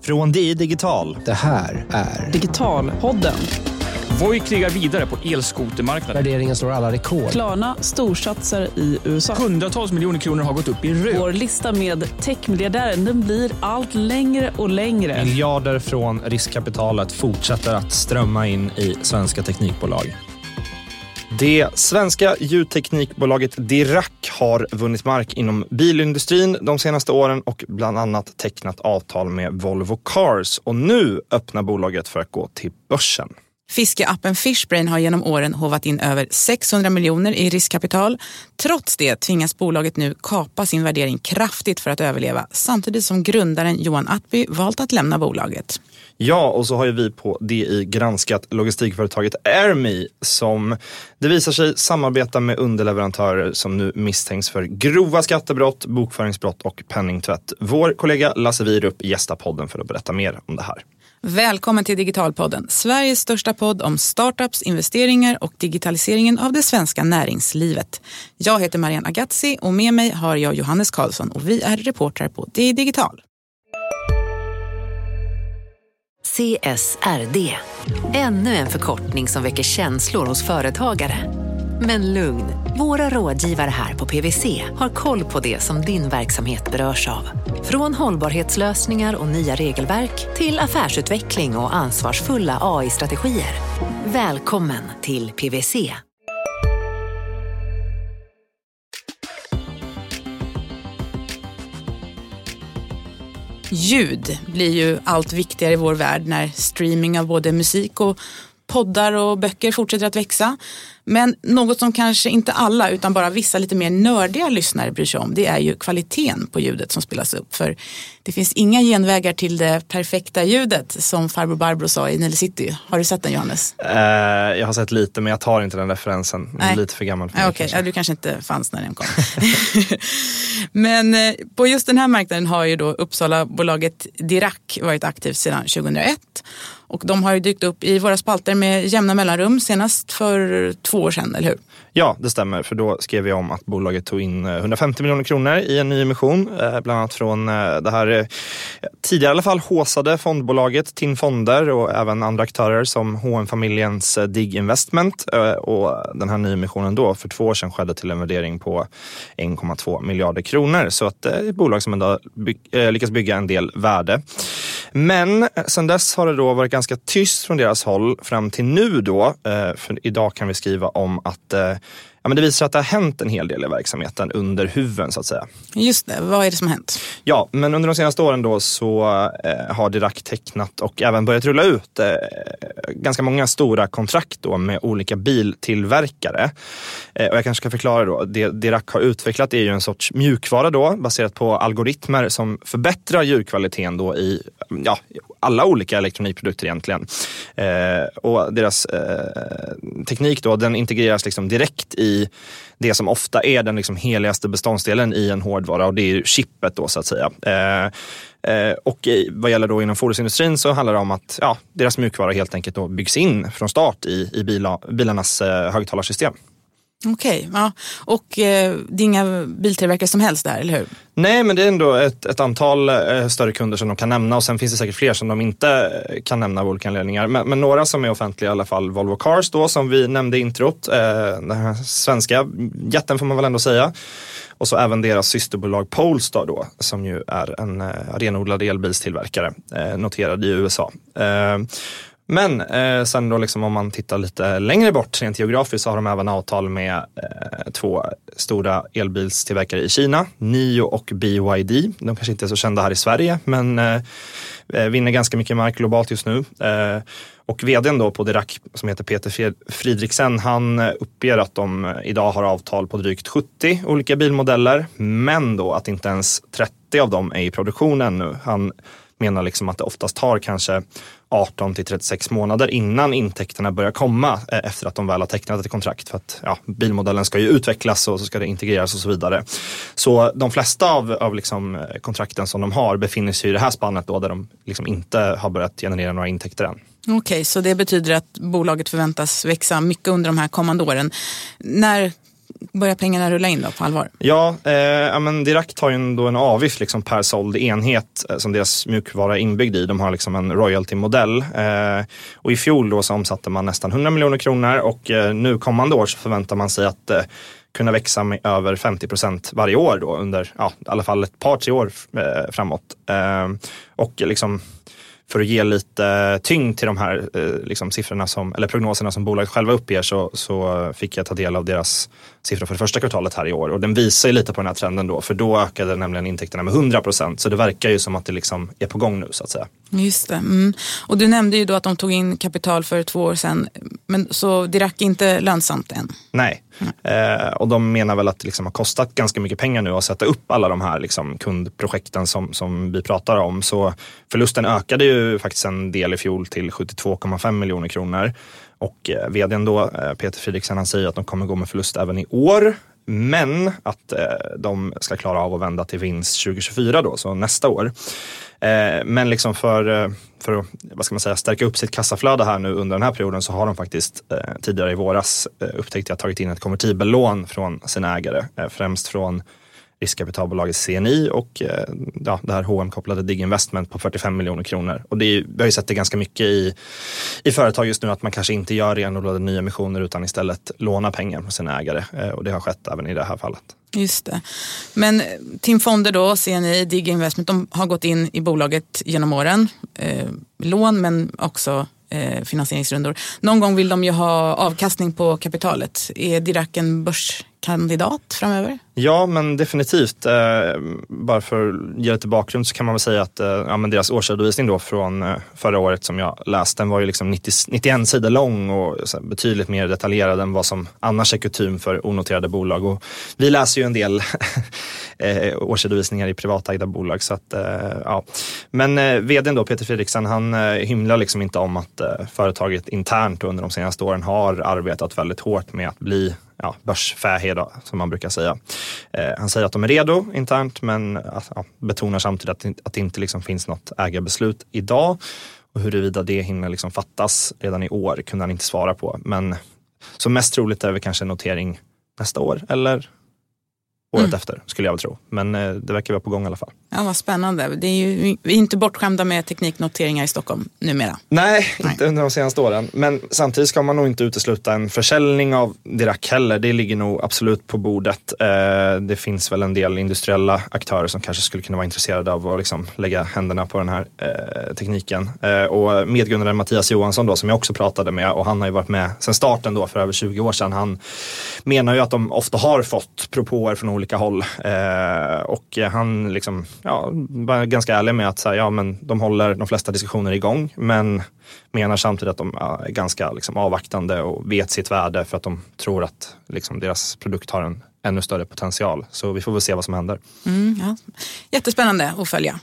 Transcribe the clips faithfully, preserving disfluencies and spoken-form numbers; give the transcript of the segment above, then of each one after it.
Från D I Digital. Det här är Digitalpodden. Voi krigar vidare på elskotermarknaden. Värderingen slår alla rekord. Klarna storsatsar i U S A. Hundratals miljoner kronor har gått upp i rök. Vår lista med techmiljardären, den blir allt längre och längre. Miljarder från riskkapitalet fortsätter att strömma in i svenska teknikbolag. Det svenska ljudteknikbolaget Dirac har vunnit mark inom bilindustrin de senaste åren och bland annat tecknat avtal med Volvo Cars. Och nu öppnar bolaget för att gå till börsen. Fiskeappen Fishbrain har genom åren hovat in över sexhundra miljoner i riskkapital. Trots det tvingas bolaget nu kapa sin värdering kraftigt för att överleva, samtidigt som grundaren Johan Attby valt att lämna bolaget. Ja, och så har ju vi på D I granskat logistikföretaget AirMe som det visar sig samarbeta med underleverantörer som nu misstänks för grova skattebrott, bokföringsbrott och penningtvätt. Vår kollega Lasse Wierup gästar podden för att berätta mer om det här. Välkommen till Digitalpodden, Sveriges största podd om startups, investeringar och digitaliseringen av det svenska näringslivet. Jag heter Marianne Agazzi och med mig har jag Johannes Karlsson och vi är reportrar på D I Digital. C S R D. Ännu en förkortning som väcker känslor hos företagare. Men lugn, våra rådgivare här på P W C har koll på det som din verksamhet berörs av. Från hållbarhetslösningar och nya regelverk till affärsutveckling och ansvarsfulla A I-strategier. Välkommen till P W C. Ljud blir ju allt viktigare i vår värld när streaming av både musik och poddar och böcker fortsätter att växa. Men något som kanske inte alla utan bara vissa lite mer nördiga lyssnare bryr sig om, det är ju kvaliteten på ljudet som spelas upp. För det finns inga genvägar till det perfekta ljudet som farbror Barbro sa i Nile City. Har du sett den, Johannes? Uh, jag har sett lite men jag tar inte den referensen. Nej. Lite för gammal för mig. Ah, Okej, okay. Ja, du kanske inte fanns när den kom. Men eh, på just den här marknaden har ju då Uppsala-bolaget Dirac varit aktivt sedan tjugohundraett. Och de har ju dykt upp i våra spalter med jämna mellanrum, senast för två år sedan, eller hur? Ja, det stämmer. För då skrev vi om att bolaget tog in hundrafemtio miljoner kronor i en ny emission. Bland annat från det här tidigare i alla fall håsade fondbolaget Tin Fonder och även andra aktörer som H och M-familjens Dig Investment. Och den här nya emissionen då för två år sedan skedde till en värdering på en komma två miljarder kronor. Så att det är ett bolag som ändå by- lyckas bygga en del värde. Men sen dess har det då varit ganska tyst från deras håll fram till nu då. För idag kan vi skriva om att ja, men det visar att det har hänt en hel del i verksamheten under huven så att säga. Just det, vad är det som har hänt? Ja, men under de senaste åren då så eh, har Dirac tecknat och även börjat rulla ut eh, ganska många stora kontrakt då med olika biltillverkare. Eh, och jag kanske ska förklara då, det Dirac har utvecklat är ju en sorts mjukvara då baserat på algoritmer som förbättrar ljudkvaliteten då i ja, alla olika elektronikprodukter egentligen. Eh, och deras eh, teknik då, den integreras liksom direkt i det som ofta är den liksom heligaste beståndsdelen i en hårdvara och det är ju chippet då så att säga. Eh, eh, och vad gäller då inom fordonsindustrin så handlar det om att ja, deras mjukvara helt enkelt då byggs in från start i, i bila, bilarnas eh, högtalarsystem. Okej, okay, ja. Och eh, det är inga biltillverkare som helst där, eller hur? Nej, men det är ändå ett, ett antal eh, större kunder som de kan nämna och sen finns det säkert fler som de inte kan nämna av olika anledningar. Men, men några som är offentliga i alla fall, Volvo Cars då som vi nämnde i introt, eh, den här svenska jätten får man väl ändå säga. Och så även deras systerbolag Polestar då, som ju är en eh, renodlad elbilstillverkare, eh, noterad i U S A. Eh, Men eh, sen då liksom om man tittar lite längre bort rent geografiskt så har de även avtal med eh, två stora elbilstillverkare i Kina, Nio och B Y D. De kanske inte är så kända här i Sverige men eh, vinner ganska mycket mark globalt just nu. Eh, och vdn då på Dirac som heter Peter Fridriksen, han uppger att de idag har avtal på drygt sjuttio olika bilmodeller men då att inte ens trettio av dem är i produktion ännu. Han menar liksom att det oftast tar kanske arton till trettiosex månader innan intäkterna börjar komma efter att de väl har tecknat ett kontrakt för att ja, bilmodellen ska ju utvecklas och så ska det integreras och så vidare. Så de flesta av, av liksom kontrakten som de har befinner sig i det här spannet då där de liksom inte har börjat generera några intäkter än. Okej, okay, så det betyder att bolaget förväntas växa mycket under de här kommande åren. När börjar pengarna rulla in då på allvar? Ja, eh, ja men Dirac har ju ändå en avgift liksom per såld enhet eh, som deras mjukvara är inbyggd i. De har liksom en royalty-modell. Eh, och i fjol då så omsatte man nästan hundra miljoner kronor och eh, nu kommande år så förväntar man sig att eh, kunna växa med över femtio procent varje år då under ja, i alla fall ett par, tre år eh, framåt. Eh, och liksom för att ge lite tyngd till de här eh, liksom siffrorna som, eller prognoserna som bolaget själva uppger så, så fick jag ta del av deras siffror för det första kvartalet här i år. Och den visar ju lite på den här trenden då, för då ökade nämligen intäkterna med hundra procent. Så det verkar ju som att det liksom är på gång nu så att säga. Just det. Mm. Och du nämnde ju då att de tog in kapital för två år sedan. Men så Dirac är inte lönsamt än? Nej. Mm. Eh, och de menar väl att det liksom har kostat ganska mycket pengar nu att sätta upp alla de här liksom kundprojekten som, som vi pratar om. Så förlusten ökade ju faktiskt en del i fjol till sjuttiotvå komma fem miljoner kronor. Och eh, vdn då, eh, Peter Fredriksson, han säger att de kommer gå med förlust även i år. Men att eh, de ska klara av att vända till vinst tjugo tjugofyra då, så nästa år. Eh, men liksom för, för att vad ska man säga, stärka upp sitt kassaflöde här nu under den här perioden så har de faktiskt eh, tidigare i våras eh, upptäckt att tagit in ett konvertibellån från sina ägare. Eh, främst från riskkapitalbolaget C N I och eh, ja, det här H M-kopplade Dig Investment på fyrtiofem miljoner kronor. Och det är, vi har ju sett det ganska mycket i, i företag just nu att man kanske inte gör renodlade nya emissioner utan istället lånar pengar från sina ägare. Eh, och det har skett även i det här fallet. Just det. Men Tim Fonder då, C N I, Dig Investment, de har gått in i bolaget genom åren. Eh, lån men också eh, finansieringsrundor. Någon gång vill de ju ha avkastning på kapitalet. Är Dirac en börskandidat framöver? Ja, men definitivt. Eh, bara för att ge lite bakgrund så kan man väl säga att eh, ja, men deras årsredovisning då från eh, förra året som jag läste, den var ju liksom nittio, nittioen sidor lång och så här, betydligt mer detaljerad än vad som annars är kutym för onoterade bolag. Och vi läser ju en del eh, årsredovisningar i privatägda bolag. Så att, eh, ja. Men eh, vdn då, Peter Fredriksson, han eh, hymlar liksom inte om att eh, företaget internt under de senaste åren har arbetat väldigt hårt med att bli ja, börsfähig då, som man brukar säga. Eh, han säger att de är redo internt men ja, betonar samtidigt att, att det inte liksom finns något ägarbeslut idag. Och huruvida det hinner liksom fattas redan i år kunde han inte svara på. Men så mest troligt är det kanske en notering nästa år eller året mm. efter skulle jag väl tro. Men eh, det verkar vara på gång i alla fall. Ja, vad spännande. Det är ju, vi är inte bortskämda med tekniknoteringar i Stockholm numera. Nej, Nej, inte under de senaste åren. Men samtidigt ska man nog inte utesluta en försäljning av Dirac heller. Det ligger nog absolut på bordet. Eh, det finns väl en del industriella aktörer som kanske skulle kunna vara intresserade av att liksom lägga händerna på den här eh, tekniken. Eh, och medgrundaren Mattias Johansson då, som jag också pratade med, och han har ju varit med sedan starten då för över tjugo år sedan. Han menar ju att de ofta har fått propåer från olika håll. Eh, och han liksom ja, var ganska ärlig med att säga, ja, men de håller de flesta diskussioner igång, men menar samtidigt att de är ganska liksom, avvaktande och vet sitt värde för att de tror att liksom, deras produkt har en ännu större potential. Så vi får väl se vad som händer. Mm, ja. Jättespännande att följa.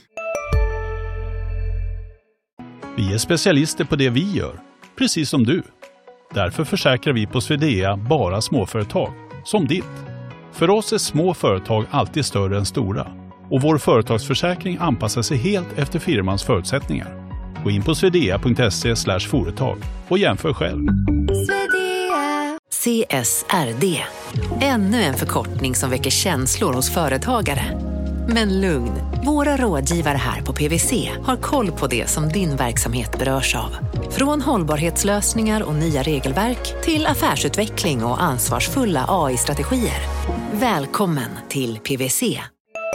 Vi är specialister på det vi gör, precis som du. Därför försäkrar vi på Swedea bara småföretag, som ditt. För oss är små företag alltid större än stora. Och vår företagsförsäkring anpassar sig helt efter firmans förutsättningar. Gå in på swedea punkt se slash företag och jämför själv. C S R D. Ännu en förkortning som väcker känslor hos företagare. Men lugn, våra rådgivare här på P W C har koll på det som din verksamhet berörs av. Från hållbarhetslösningar och nya regelverk till affärsutveckling och ansvarsfulla A I-strategier. Välkommen till P W C.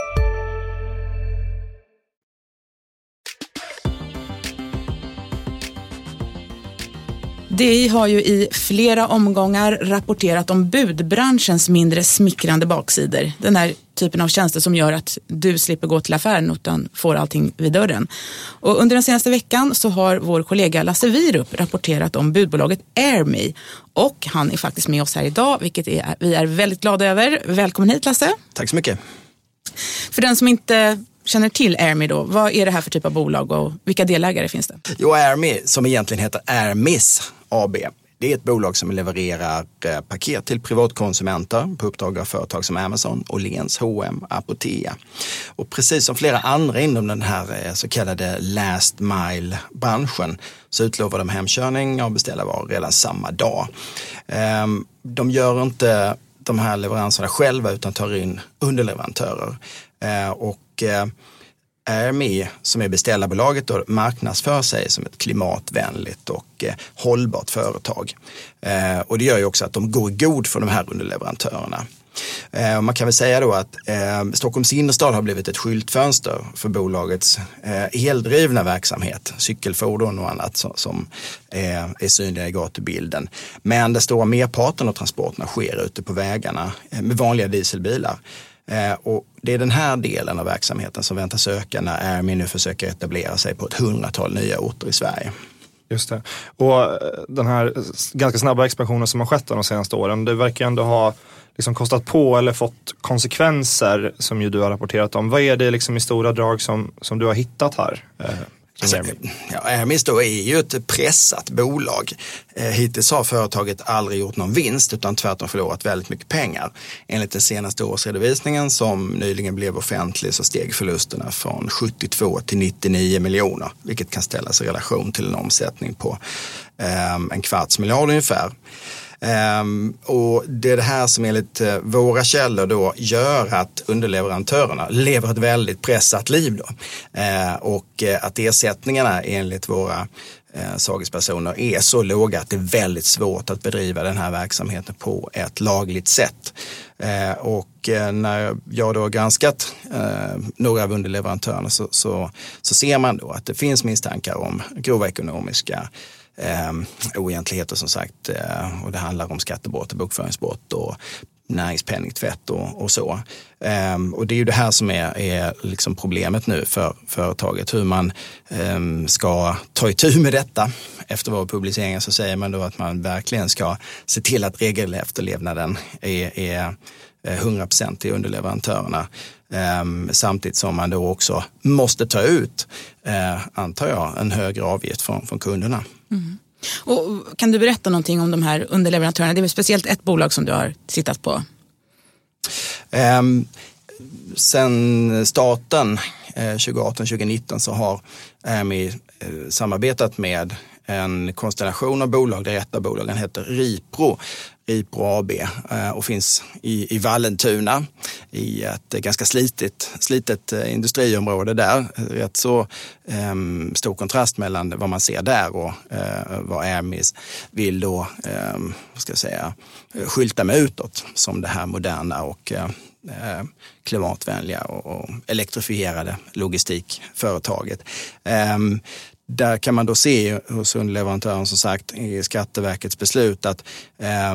D I har ju i flera omgångar rapporterat om budbranschens mindre smickrande baksidor. Den här typen av tjänster som gör att du slipper gå till affären utan får allting vid dörren. Och under den senaste veckan så har vår kollega Lasse Wirup rapporterat om budbolaget AirMe. Och han är faktiskt med oss här idag, vilket är, vi är väldigt glada över. Välkommen hit, Lasse. Tack så mycket. För den som inte känner till AirMe då, vad är det här för typ av bolag och vilka delägare finns det? Jo, AirMe, som egentligen heter AirMiss A B. Det är ett bolag som levererar eh, paket till privatkonsumenter på uppdrag av företag som Amazon, Åhléns, H och M, Apotea. Och precis som flera andra inom den här eh, så kallade last mile-branschen så utlovar de hemkörning av beställda varor redan samma dag. Eh, de gör inte de här leveranserna själva utan tar in underleverantörer. Eh, och eh, R M E, som är beställarbolaget, då marknadsför sig som ett klimatvänligt och eh, hållbart företag. Eh, och det gör ju också att de går god för de här underleverantörerna. Eh, man kan väl säga då att eh, Stockholms innerstad har blivit ett skyltfönster för bolagets eh, eldrivna verksamhet, cykelfordon och annat som, som eh, är synliga i gatubilden. Men den stora merparten av transporterna sker ute på vägarna eh, med vanliga dieselbilar. Eh, och det är den här delen av verksamheten som väntas öka när R M E nu försöker etablera sig på ett hundratal nya orter i Sverige. Just det. Och den här ganska snabba expansionen som har skett de senaste åren, det verkar ändå ha liksom kostat på eller fått konsekvenser som ju du har rapporterat om. Vad är det liksom i stora drag som, som du har hittat här? Alltså, ja, R M E då är ju ett pressat bolag. Eh, hittills har företaget aldrig gjort någon vinst utan tvärtom förlorat väldigt mycket pengar. Enligt den senaste årsredovisningen som nyligen blev offentlig så steg förlusterna från sjuttiotvå till nittionio miljoner, vilket kan ställas i relation till en omsättning på eh, en kvarts miljard ungefär. Um, och det är det här som enligt uh, våra källor då gör att underleverantörerna lever ett väldigt pressat liv då. Uh, och uh, att ersättningarna enligt våra uh, sagespersoner är så låga att det är väldigt svårt att bedriva den här verksamheten på ett lagligt sätt. Uh, och uh, när jag då har granskat uh, några av underleverantörerna så, så, så ser man då att det finns misstankar om grova ekonomiska Eh, oegentligheter som sagt, eh, och det handlar om skattebrott och bokföringsbrott och näringspenningtvätt och, och så. Eh, och det är ju det här som är, är liksom problemet nu för företaget, hur man eh, ska ta itu med detta. Efter vår publicering så säger man då att man verkligen ska se till att regelefterlevnaden är, är hundra procent i underleverantörerna. Um, samtidigt som man då också måste ta ut, uh, antar jag, en högre avgift från, från kunderna. Mm. Och kan du berätta någonting om de här underleverantörerna? Det är väl speciellt ett bolag som du har tittat på? Um, sen starten eh, tjugoarton tjugonitton så har R M E eh, samarbetat med en konstellation av bolag där ett av bolagen heter Ripro. Ripro A B och finns i, i Vallentuna i ett ganska slitet, slitet industriområde där. Rätt så um, stor kontrast mellan vad man ser där och uh, vad R M E vill då, um, vad ska jag säga, skylta med utåt som det här moderna och uh, klimatvänliga och, och elektrifierade logistikföretaget. Um, Där kan man då se hos underleverantören som sagt i Skatteverkets beslut att eh,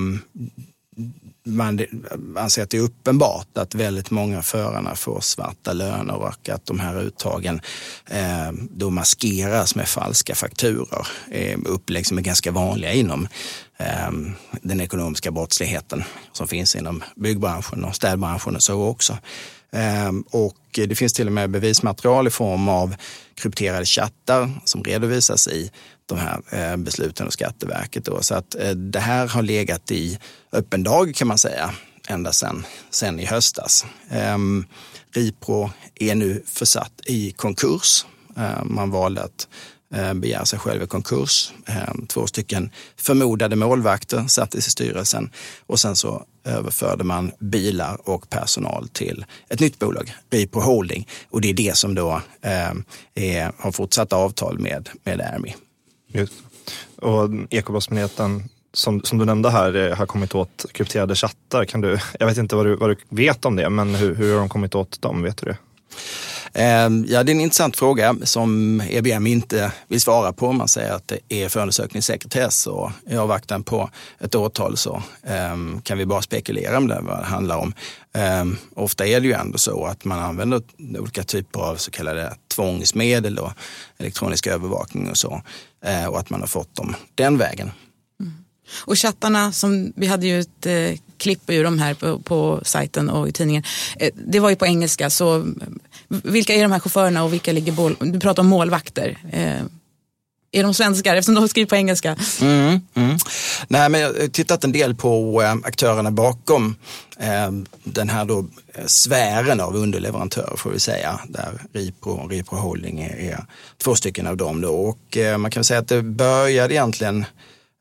man anser att det är uppenbart att väldigt många förarna får svarta löner och att de här uttagen eh, då maskeras med falska fakturor. Eh, upplägg som är ganska vanliga inom eh, den ekonomiska brottsligheten som finns inom byggbranschen och städbranschen och så också. Um, och det finns till och med bevismaterial i form av krypterade chattar som redovisas i de här uh, besluten av Skatteverket. Då. Så att uh, det här har legat i öppen dag kan man säga ända sedan sen i höstas. Um, Ripro är nu försatt i konkurs. Uh, man valde att begär sig själv i konkurs. Två stycken förmodade målvakter sattes i styrelsen och sen så överförde man bilar och personal till ett nytt bolag, Ripro Holding, och det är det som då eh, är, har fortsatt avtal med, med R M E. Just. Och Ekobrottsmyndigheten som, som du nämnde här har kommit åt krypterade chattar. Kan du, jag vet inte vad du, vad du vet om det, men hur, hur har de kommit åt dem, vet du det? Ja, det är en intressant fråga som E B M inte vill svara på. Man säger att det är förundersökningssekretess och i avvaktan på ett åtal så um, kan vi bara spekulera om det, vad det handlar om. Um, ofta är det ju ändå så att man använder olika typer av så kallade tvångsmedel och elektronisk övervakning och så uh, och att man har fått dem den vägen. Mm. Och chattarna, som vi hade ju ett eh, klipp ur dem här på, på sajten och i tidningen, eh, det var ju på engelska, så vilka är de här chaufförerna och vilka ligger bål... Du pratar om målvakter. Eh, är de svenskar eftersom de skriver på engelska? Mm, mm. Nej, men jag har tittat en del på eh, aktörerna bakom eh, den här då eh, sfären av underleverantörer får vi säga, där Ripro och Ripro Holding är, är två stycken av dem då. Och eh, man kan säga att det började egentligen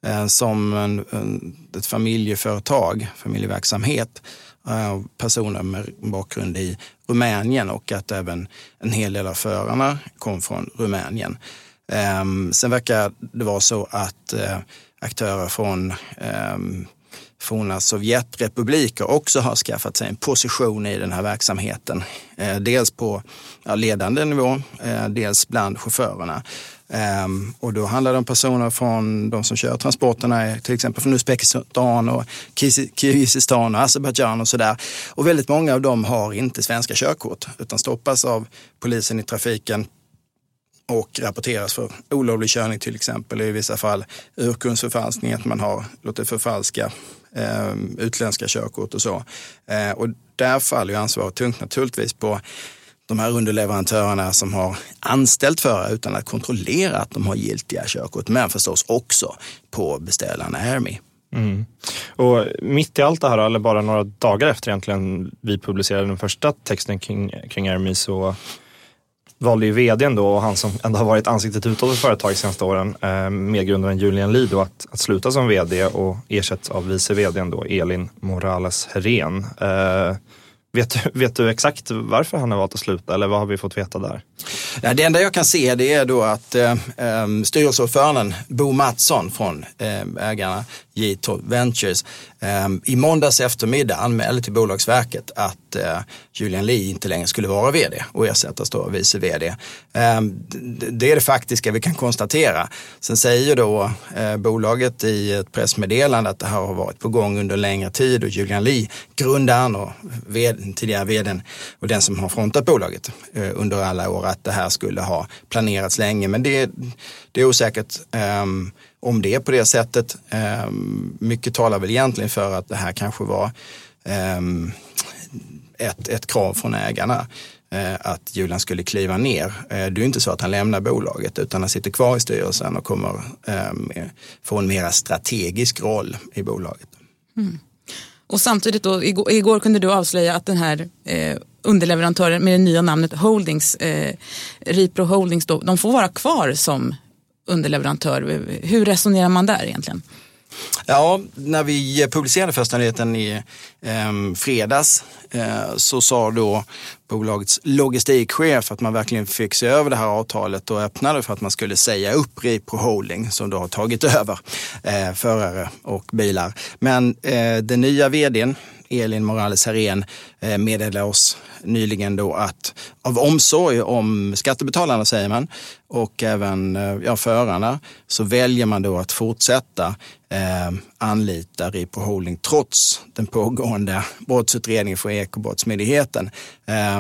eh, som en, en, ett familjeföretag, familjeverksamhet, eh, personer med bakgrund i Rumänien och att även en hel del av förarna kom från Rumänien. Eh, sen verkar det vara så att eh, aktörer från eh, forna Sovjetrepubliker också har skaffat sig en position i den här verksamheten. Eh, dels på ja, ledande nivå, eh, dels bland chaufförerna. Eh, och då handlar det om personer från de som kör transporterna, till exempel från Uzbekistan och Kirgizistan och Azerbaijan och sådär. Och väldigt många av dem har inte svenska körkort utan stoppas av polisen i trafiken och rapporteras för olovlig körning till exempel, i vissa fall urkundsförfalskning, att man har låtit förfalska eh, utländska körkort och så. Eh, och där faller ju ansvaret tungt naturligtvis på de här underleverantörerna som har anställt förare utan att kontrollera att de har giltiga körkort, men förstås också på beställarna Air.me. Mm. Och mitt i allt det här, eller bara några dagar efter egentligen vi publicerade den första texten kring, kring Air.me, så valde ju vdn då, och han som ändå har varit ansiktet utåt för företaget senaste åren, eh, medgrundaren Julian Lee då, att, att sluta som vd och ersätts av vice vdn då, Elin Morales Herén. Eh, vet, vet du exakt varför han har valt att sluta, eller vad har vi fått veta där? Ja, det enda jag kan se, det är då att eh, styrelseordföranden Bo Mattsson från eh, ägarna J tolv Ventures eh, i måndags eftermiddag anmälde till Bolagsverket att eh, Julian Lee inte längre skulle vara vd och ersättas då av vice vd. Eh, det är det faktiska vi kan konstatera. Sen säger då eh, bolaget i ett pressmeddelande att det här har varit på gång under längre tid, och Julian Lee, grundaren och vd, tidigare vdn och den som har frontat bolaget eh, under alla år, att det här skulle ha planerats länge, men det, det är osäkert um, om det är på det sättet. Um, mycket talar väl egentligen för att det här kanske var um, ett, ett krav från ägarna uh, att Julian skulle kliva ner. Uh, det är ju inte så att han lämnar bolaget, utan han sitter kvar i styrelsen och kommer um, få en mer strategisk roll i bolaget. Mm. Och samtidigt då, igår, igår kunde du avslöja att den här eh, underleverantören med det nya namnet Holdings, eh, Ripro Holdings, då, de får vara kvar som underleverantör. Hur resonerar man där egentligen? Ja, när vi publicerade första nyheten i eh, fredags eh, så sa då bolagets logistikchef att man verkligen fick se över det här avtalet och öppnade för att man skulle säga upp Ripro Holding som då har tagit över eh, förare och bilar. Men eh, den nya vdn Elin Morales Herén eh, meddelade oss nyligen då att av omsorg om skattebetalarna, säger man, och även eh, ja, förarna, så väljer man då att fortsätta eh, anlita Ripro Holding trots den pågående brottsutredningen för Ekobrottsmyndigheten. Eh,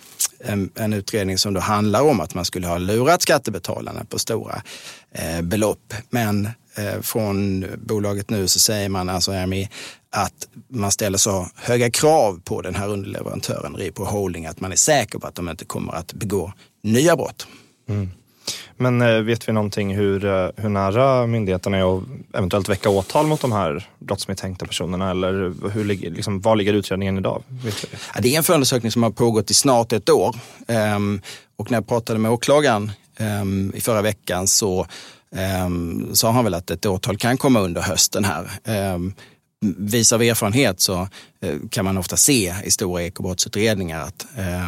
en, en utredning som då handlar om att man skulle ha lurat skattebetalarna på stora eh, belopp. Men eh, från bolaget nu så säger man, alltså Air.me, att man ställer så höga krav på den här underleverantören Ripro Holding att man är säker på att de inte kommer att begå nya brott. Mm. Men eh, vet vi någonting hur, hur nära myndigheterna är att eventuellt väcka åtal mot de här brottsmisstänkta personerna, eller hur, liksom, var ligger utredningen idag? Vet vi? Ja, det är en förundersökning som har pågått i snart ett år, ehm, och när jag pratade med åklagaren ehm, i förra veckan så ehm, sa han väl att ett åtal kan komma under hösten här. Ehm, Vis av erfarenhet så eh, kan man ofta se i stora ekobrottsutredningar att eh,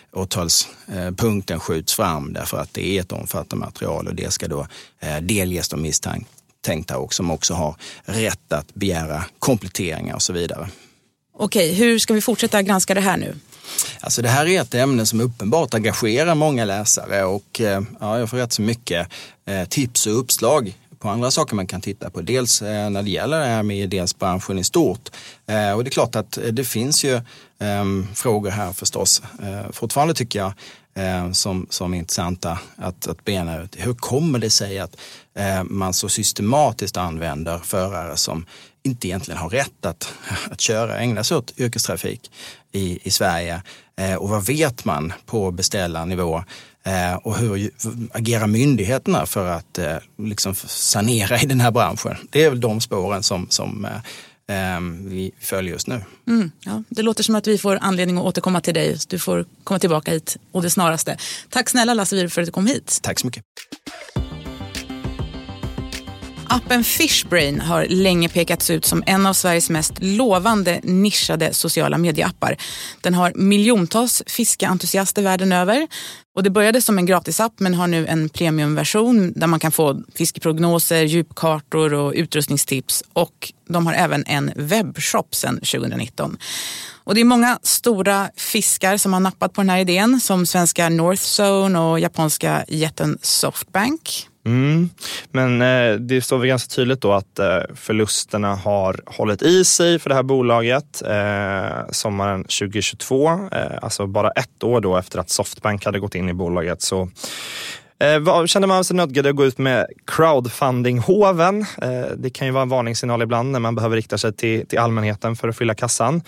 åtalspunkten eh, skjuts fram därför att det är ett omfattande material, och det ska då eh, delges de misstänkta och som också har rätt att begära kompletteringar och så vidare. Okej, hur ska vi fortsätta granska det här nu? Alltså det här är ett ämne som uppenbart engagerar många läsare, och eh, ja, jag får rätt så mycket eh, tips och uppslag på andra saker man kan titta på. Dels eh, när det gäller det här med dels branschen i stort. Eh, och det är klart att det finns ju eh, frågor här förstås. Eh, fortfarande tycker jag eh, som, som är intressanta att, att bena ut. Hur kommer det sig att eh, man så systematiskt använder förare som inte egentligen har rätt att, att köra, ägna sig åt yrkestrafik i, i Sverige? Eh, och vad vet man på beställarnivå? Eh, och hur agerar myndigheterna för att eh, liksom sanera i den här branschen? Det är väl de spåren som, som eh, eh, vi följer just nu. Mm, ja, det låter som att vi får anledning att återkomma till dig. Du får komma tillbaka hit och det snaraste. Tack snälla Lasse Wierup för att du kom hit. Tack så mycket. Appen Fishbrain har länge pekats ut som en av Sveriges mest lovande nischade sociala medieappar. Den har miljontals fiskeentusiaster världen över. Och det började som en gratisapp men har nu en premiumversion där man kan få fiskeprognoser, djupkartor och utrustningstips. Och de har även en webbshop sedan tjugonitton. Och det är många stora fiskar som har nappat på den här idén, som svenska Northzone och japanska jätten Softbank. Mm. Men eh, det står väl ganska tydligt då att eh, förlusterna har hållit i sig för det här bolaget eh, sommaren tjugohundratjugotvå. Eh, alltså bara ett år då efter att Softbank hade gått in i bolaget så eh, var, kände man sig nödgad att gå ut med crowdfunding-hoven. Eh, det kan ju vara en varningssignal ibland när man behöver rikta sig till, till allmänheten för att fylla kassan.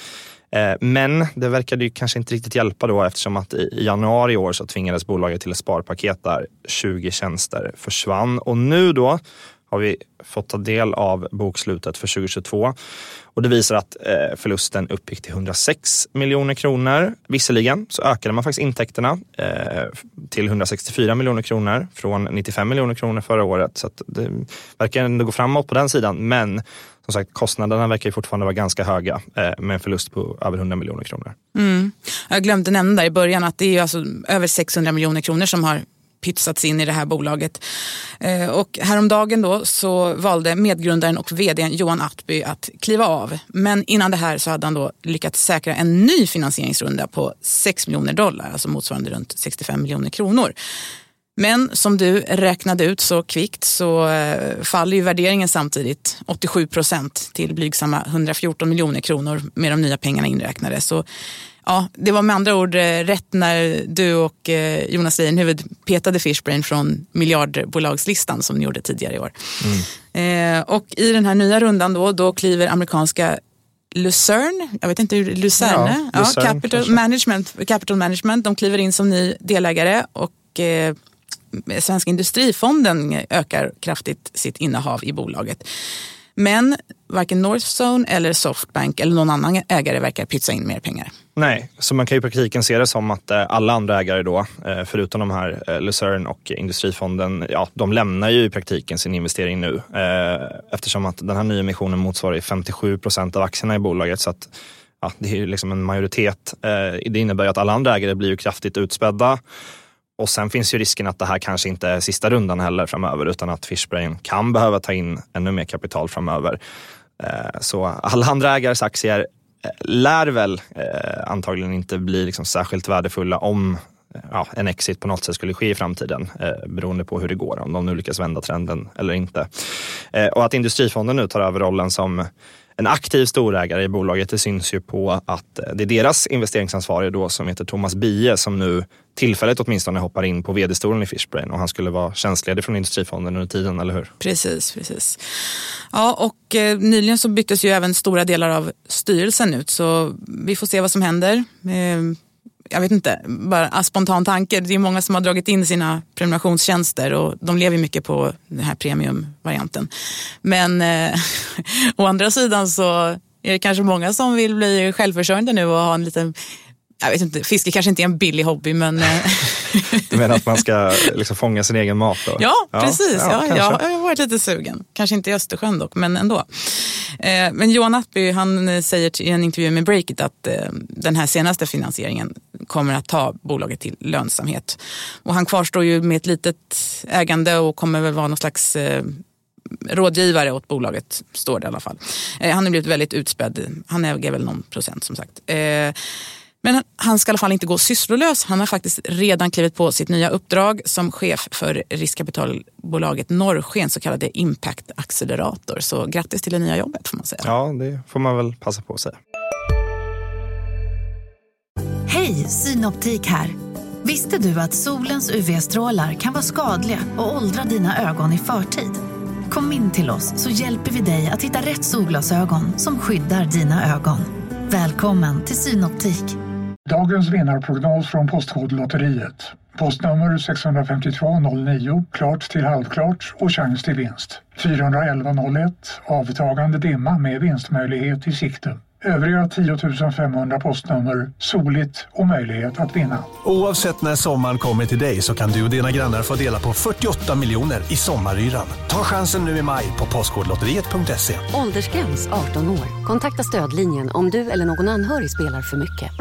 Men det verkade ju kanske inte riktigt hjälpa då eftersom att i januari i år så tvingades bolaget till ett sparpaket där tjugo tjänster försvann. Och nu då har vi fått ta del av bokslutet för tjugohundratjugotvå och det visar att förlusten uppgick till hundrasex miljoner kronor. Visserligen så ökade man faktiskt intäkterna till hundrasextiofyra miljoner kronor från nittiofem miljoner kronor förra året. Så att det verkar ändå gå framåt på den sidan, men som sagt, kostnaderna verkar ju fortfarande vara ganska höga med en förlust på över hundra miljoner kronor. Mm. Jag glömde nämna där i början att det är ju alltså över sexhundra miljoner kronor som har pytsats in i det här bolaget. Och häromdagen då så valde medgrundaren och vdn Johan Attby att kliva av. Men innan det här så hade han då lyckats säkra en ny finansieringsrunda på sex miljoner dollar, alltså motsvarande runt sextiofem miljoner kronor. Men som du räknade ut så kvickt så faller ju värderingen samtidigt åttiosju procent till blygsamma hundrafjorton miljoner kronor med de nya pengarna inräknade. Så ja, det var med andra ord rätt när du och Jonas Leijonhufvud petade Fishbrain från miljardbolagslistan som ni gjorde tidigare i år. Mm. Eh, och i den här nya rundan då, då kliver amerikanska Lucerne, jag vet inte hur Lucerne, ja, Lucerne ja, Capital Management, Capital Management, de kliver in som ny delägare och eh, Svenska Industrifonden ökar kraftigt sitt innehav i bolaget. Men varken Northzone eller Softbank eller någon annan ägare verkar pytsa in mer pengar. Nej, så man kan ju i praktiken se det som att alla andra ägare då, förutom de här Lucerne och Industrifonden, ja, de lämnar ju i praktiken sin investering nu. Eftersom att den här nya emissionen motsvarar femtiosju procent av aktierna i bolaget, så att ja, det är ju liksom en majoritet. Det innebär ju att alla andra ägare blir ju kraftigt utspädda. Och sen finns ju risken att det här kanske inte är sista rundan heller framöver, utan att Fishbrain kan behöva ta in ännu mer kapital framöver. Så alla andra ägares aktier lär väl antagligen inte bli liksom särskilt värdefulla om ja, en exit på något sätt skulle ske i framtiden, beroende på hur det går, om de nu lyckas vända trenden eller inte. Och att Industrifonden nu tar över rollen som en aktiv storägare i bolaget, det syns ju på att det är deras investeringsansvarig då som heter Thomas Bie som nu tillfälligt åtminstone hoppar in på vd-stolen i Fishbrain, och han skulle vara tjänstledig från Industrifonden under tiden, eller hur? Precis, precis. Ja, och eh, nyligen så byttes ju även stora delar av styrelsen ut, så vi får se vad som händer. Eh, jag vet inte, bara spontan tanke. Det är många som har dragit in sina prenumerationstjänster och de lever mycket på den här premiumvarianten. Men eh, å andra sidan så är det kanske många som vill bli självförsörjande nu och ha en liten, jag vet inte, fiske kanske inte är en billig hobby, men du menar att man ska liksom fånga sin egen mat då? Ja, ja precis. Ja, ja, jag har varit lite sugen. Kanske inte i Östersjön dock, men ändå. Eh, men Johan Attby, han säger i en intervju med Breakit att eh, den här senaste finansieringen kommer att ta bolaget till lönsamhet. Och han kvarstår ju med ett litet ägande och kommer väl vara någon slags eh, rådgivare åt bolaget, står det i alla fall. Eh, han har blivit väldigt utspädd. Han äger väl någon procent som sagt. Eh, Men han ska i alla fall inte gå sysslolös. Han har faktiskt redan klivit på sitt nya uppdrag som chef för riskkapitalbolaget Norrsken, så kallade Impact Accelerator. Så grattis till det nya jobbet, får man säga. Ja, det får man väl passa på att säga. Hej, Synoptik här. Visste du att solens U V-strålar kan vara skadliga och åldra dina ögon i förtid? Kom in till oss så hjälper vi dig att hitta rätt solglasögon som skyddar dina ögon. Välkommen till Synoptik. Dagens vinnarprognos från Postkodlotteriet. Postnummer sex fem två noll nio, klart till halvklart och chans till vinst. fyra ett ett noll ett, avtagande dimma med vinstmöjlighet i sikte. Övriga tio tusen femhundra postnummer soligt och möjlighet att vinna. Oavsett när sommaren kommer till dig så kan du och dina grannar få dela på fyrtioåtta miljoner i sommaryran. Ta chansen nu i maj på postkodlotteriet punkt se. Åldersgräns arton år. Kontakta stödlinjen om du eller någon anhörig spelar för mycket.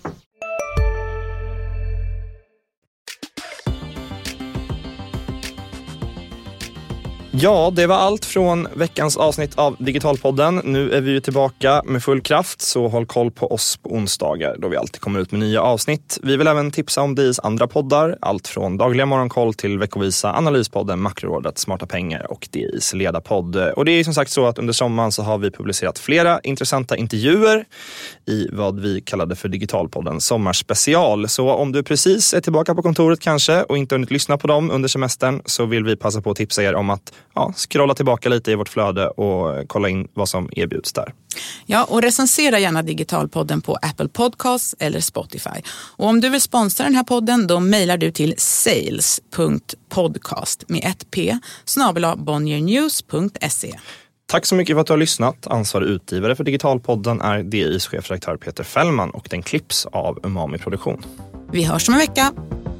Ja, det var allt från veckans avsnitt av Digitalpodden. Nu är vi ju tillbaka med full kraft, så håll koll på oss på onsdagar då vi alltid kommer ut med nya avsnitt. Vi vill även tipsa om D I:s andra poddar, allt från dagliga morgonkoll till veckovisa analyspodden Makrorådet, Smarta pengar och D I:s ledarpodd. Och det är som sagt så att under sommaren så har vi publicerat flera intressanta intervjuer i vad vi kallade för Digitalpodden sommarspecial. Så om du precis är tillbaka på kontoret kanske och inte hunnit lyssna på dem under semestern, så vill vi passa på att tipsa er om att ja, scrolla tillbaka lite i vårt flöde och kolla in vad som erbjuds där. Ja, och recensera gärna Digitalpodden på Apple Podcasts eller Spotify. Och om du vill sponsra den här podden, då mejlar du till sales punkt podcast med ett p snabel-a bonnier punkt se. Tack så mycket för att du har lyssnat. Ansvarig utgivare för Digitalpodden är D I:s chefredaktör Peter Fällman och den klipps av Umami Produktion. Vi hörs om en vecka.